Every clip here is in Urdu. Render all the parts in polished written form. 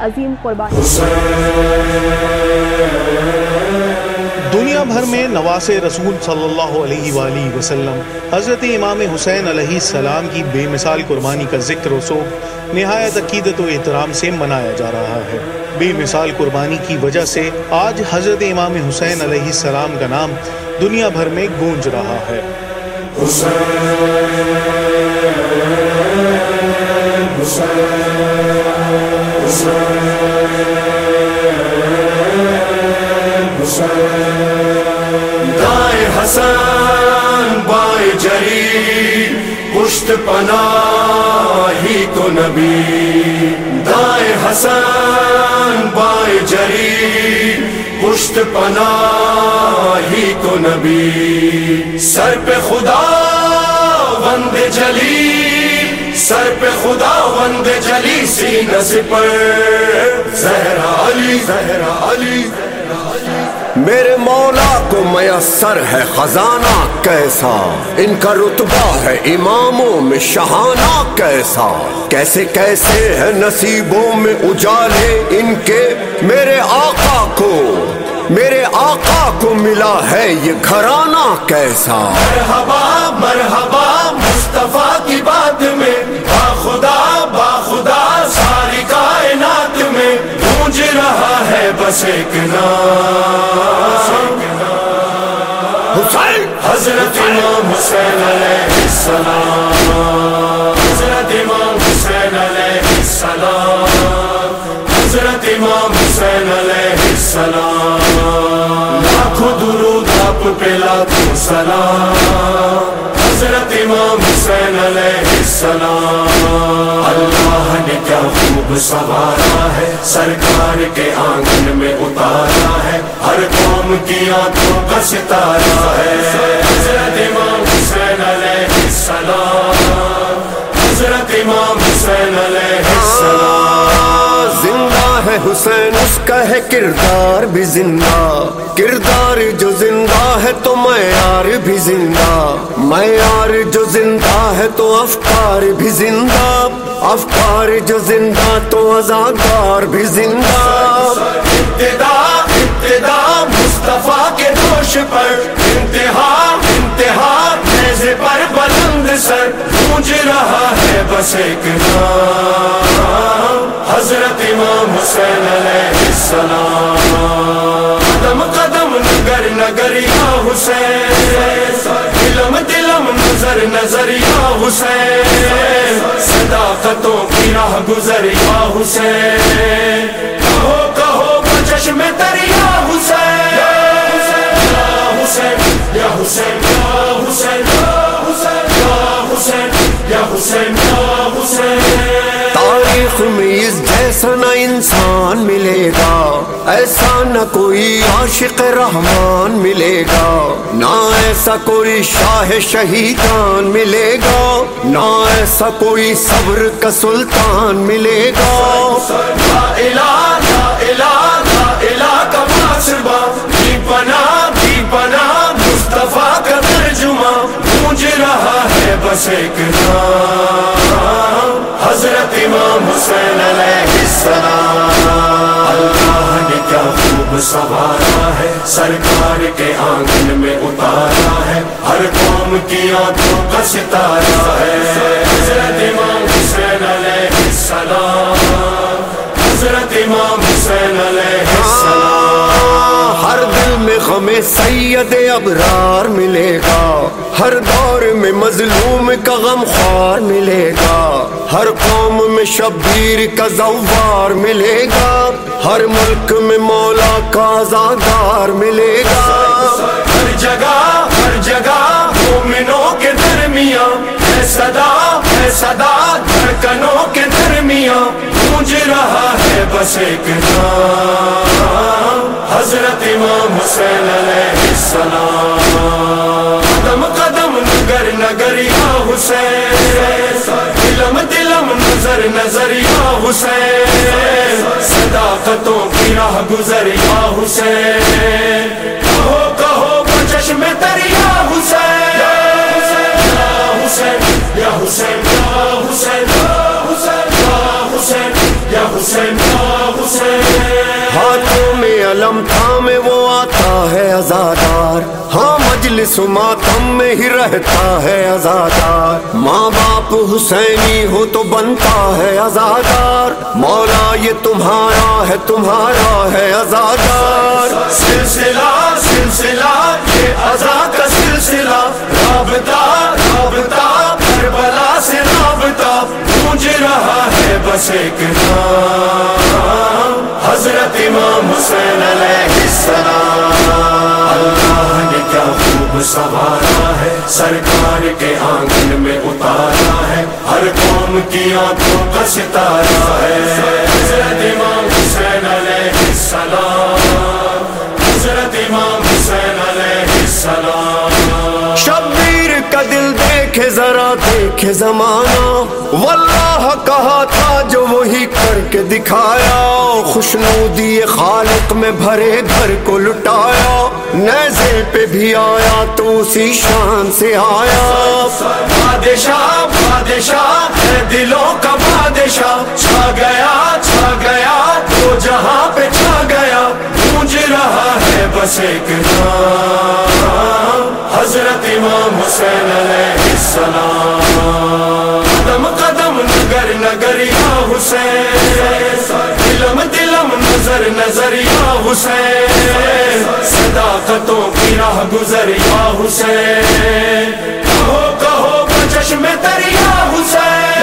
عظیم قربانی. دنیا بھر میں نواسے رسول صلی اللہ علیہ وآلہ وسلم حضرت امام حسین علیہ السلام کی بے مثال قربانی کا ذکر و سوگ نہایت عقیدت و احترام سے منایا جا رہا ہے. بے مثال قربانی کی وجہ سے آج حضرت امام حسین علیہ السلام کا نام دنیا بھر میں گونج رہا ہے. دائیں حسن بائیں جری پشت پناہ ہی تو نبی. دائیں حسن بائیں جری پشت پناہ ہی تو نبی. سر پہ خدا وند جلی سر پہ خدا وند جلی سینہ سپر زہرا علی زہرا علی. میرے مولا کو میسر ہے خزانہ کیسا, ان کا رتبہ ہے اماموں میں شہانہ کیسا. کیسے کیسے ہے نصیبوں میں اجالے ان کے, میرے آقا کو ملا ہے یہ گھرانہ کیسا. مرحبا مرحبا مصطفیٰ کی بات میں باخدا ساری کائنات میں گونج رہا ہے بس ایک نام حسین. حضرت امام حسین علیہ السلام. حضرت امام حسین علیہ السلام. حضرت امام حسین علیہ السلام. لاکھوں درود آپ پہ لاکھوں سلام. حضرت امام حسین علیہ السلام. اللہ نے کیا خوب سنوارا ہے, سرکار کے آنگن میں اتارا ہے, ہر قوم کی آنکھوں کا ستارہ ہے. حضرت امام حسین علیہ السلام. حضرت امام حسین علیہ السلام. زندہ ہے حسین اس کا ہے کردار بھی زندہ, کردار جو زندہ ہے تو معیار بھی زندہ, معیار جو زندہ ہے تو افکار بھی زندہ, افکار جو زندہ تو عزادار بھی زندہ. ابتدا مصطفیٰ کے دوش پر, انتہا نیزے پر بلند سر گونج رہا ہے بس ایک نام حضرت امام حسین علیہ السلام. قدم قدم نگر نگر یا حسین, دلم نظر یا حسین, صداقتوں کی راہ گزر یا حسین. کہو چشم تر یا حسین, یا حسین یا حسین یا حسین یا حسین یا حسین یا حسین. تاریخ میں اس جیسا نہ انسان ملے گا, ایسا نہ کوئی عاشق رحمان ملے گا, نہ ایسا کوئی شاہ شہیدان ملے گا, نہ ایسا کوئی صبر کا سلطان ملے گا. لا الہ لا الہ لا الہ کا محاسبہ, بھی پناہ مصطفیٰ کا ترجمہ گونج رہا ہے بس ایک نام حضرت امام حسین علیہ السلام. اللہ نے کیا خوب سنوارا ہے, سرکار کے آنگن میں اتارا ہے, ہر قوم کی آنکھوں کا ستارہ ہے. حضرت امام حسین علیہ السلام. حضرت امام حسین علیہ السلام. ہر دل میں غم سید ابرار ملے گا, ہر دور میں مظلوم کا غم خوار ملے گا, ہر قوم میں شبیر کا زوار ملے گا, ہر ملک میں مولا کا آزادار ملے گا. ہر جگہ مومنوں کے درمیان ہے صدا دھڑکنوں کے درمیان گونج رہا ہے بس ایک نام حضرت امام حسین علیہ السلام. قدم قدم نگر یا حسین, دلم نظر یا حسین, صداقتوں کی راہ گزر یا حسین. کہو چشم تر یا حسین, یا حسین یا حسین یا حسین یا حسین یا حسین یا حسین. علم تھامے وہ آتا ہے عزادار، ہاں مجلس ماتم میں ہی رہتا ہے عزادار، ماں باپ حسینی ہو تو بنتا ہے عزادار، مولا یہ تمہارا ہے عزادار۔ سلسلہ سلسلہ یہ عزا کا سلسلہ، رابطہ رابطہ کربلا سے رابطہ، گونج رہا ہے بس ایک نام، حضرت امام حسین علیہ السلام۔ اللہ نے کیا خوب سنوارا ہے، سرکار کے آنگن میں اتارا ہے، ہر قوم کی آنکھوں کا ستارہ ہے، حضرت امام حسین علیہ السلام، حضرت امام حسین علیہ السلام۔ شبیر کا دل دیکھے ذرا دیکھے زمانہ، واللہ کہا تھا جو وہی کر کے دکھایا، خوشنودی خالق میں بھرے گھر کو لٹایا، نیزے پہ بھی آیا تو اسی شان سے آیا، بادشاہ بادشاہ ہے دلوں کا بادشاہ، چھا گیا تو جہاں پہ چھا گیا، گونج رہا ہے بس ایک نام، حضرت امام حسین علیہ السلام۔ قدم قدم نگر نگر یا حسین، دلم دلم نظر نظر یا حسین، صداقتوں کی راہ گزر یا حسین، کہو کہو چشم تر یا حسین،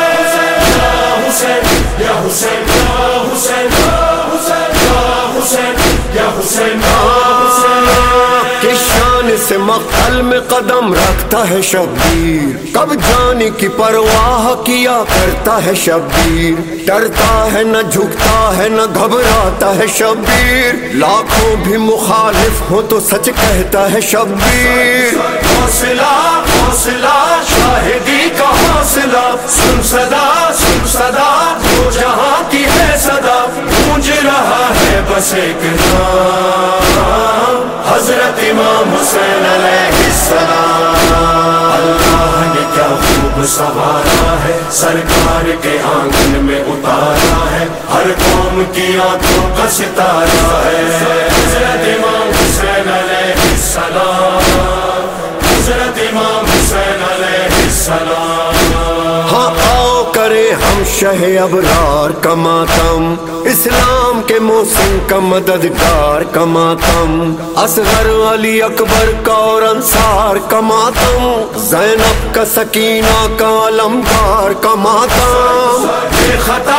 یا حسین یا حسین یا حسین یا حسین یا حسین یا حسین۔ کس شان سے مقتل میں قدم رکھتا ہے شبیر، کب جانے کی پرواہ کیا کرتا ہے شبیر، ڈرتا ہے نہ جھکتا ہے نہ گھبراتا ہے شبیر، لاکھوں بھی مخالف ہو تو سچ کہتا ہے شبیر، حوصلہ حوصلہ شاہدی کا حوصلہ، سن صدا دو جہاں کی ہے صدا، گونج رہا ہے بس ایک نام، حضرت امام حسین علیہ السلام۔ اللہ نے کیا خوب سنوارا ہے، سرکار کے آنگن میں اتارا ہے، ہر قوم کی آنکھوں کا ستارہ ہے، حضرت امام حسین علیہ السلام، حضرت امام حسین علیہ السلام۔ ہاں آؤ کرے ہم شہ ابرار کا ماتم، اسلام کے محسن کا مددگار کا ماتم، اصغر علی اکبر کا اور انصار کا ماتم، زینب کا سکینہ کا علمدار کا ماتم، بے خطا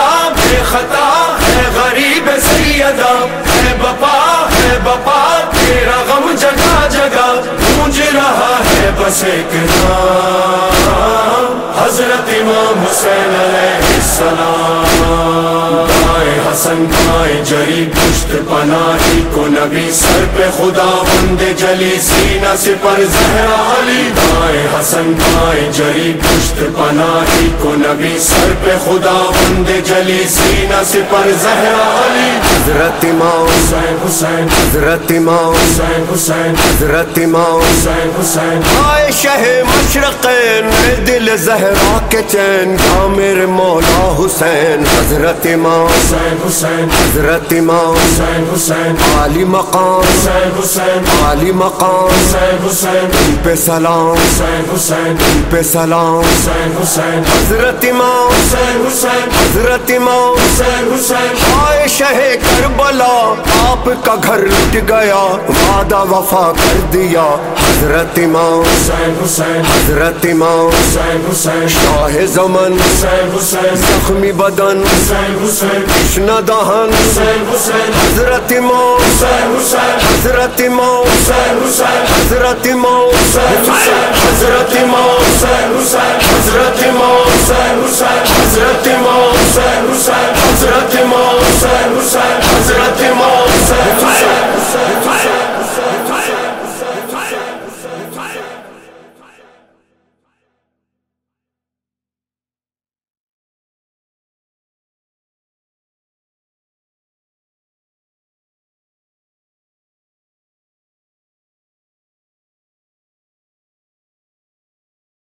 ہے غریب سیدہ، ہے بپا تیرا غم جگہ جگہ، گونج رہا ہے بس ایک نام، حضرت امام حسین علیہ السلام۔ دائیں حسن دائیں جری پشت پناہی کو نبی، سر پہ خدا بند جلی سینہ سپر زہرا علی، دائیں حسن دائیں جری پشت پناہی کو نبی، سر پہ خدا بند جلی سینہ سپر زہرا علی، حضرت امام حسین حسین حضرت امام حسین حسین حضرت امام حسین حسین۔ آئے شہ مشرقین میں دل زہرا کے چین، یا میرے مولا حسین، حضرت امام حسین حسین حضرت امام حسین حسین عالی مقام حسین حسین عالی مقام، حسین حسین ان پہ سلام حسین حسین ان پہ سلام، حسین حسین حضرت امام حسین حسین حضرت امام حسین حسین۔ آئے شہ کربلا آپ کا گھر لٹ گیا، وعدہ وفا کر دیا، حضرت امام حسین حسین حضرت امام حسین حسین شاہ زمن حسین حسین زخمی بدن حسین حسین کشنا دہن، حسین حسین حضرت امام حسین حسین حضرت امام حسین حسین حضرت امام حسین حسین حضرت امام حسین حسین حضرت امام حسین حسین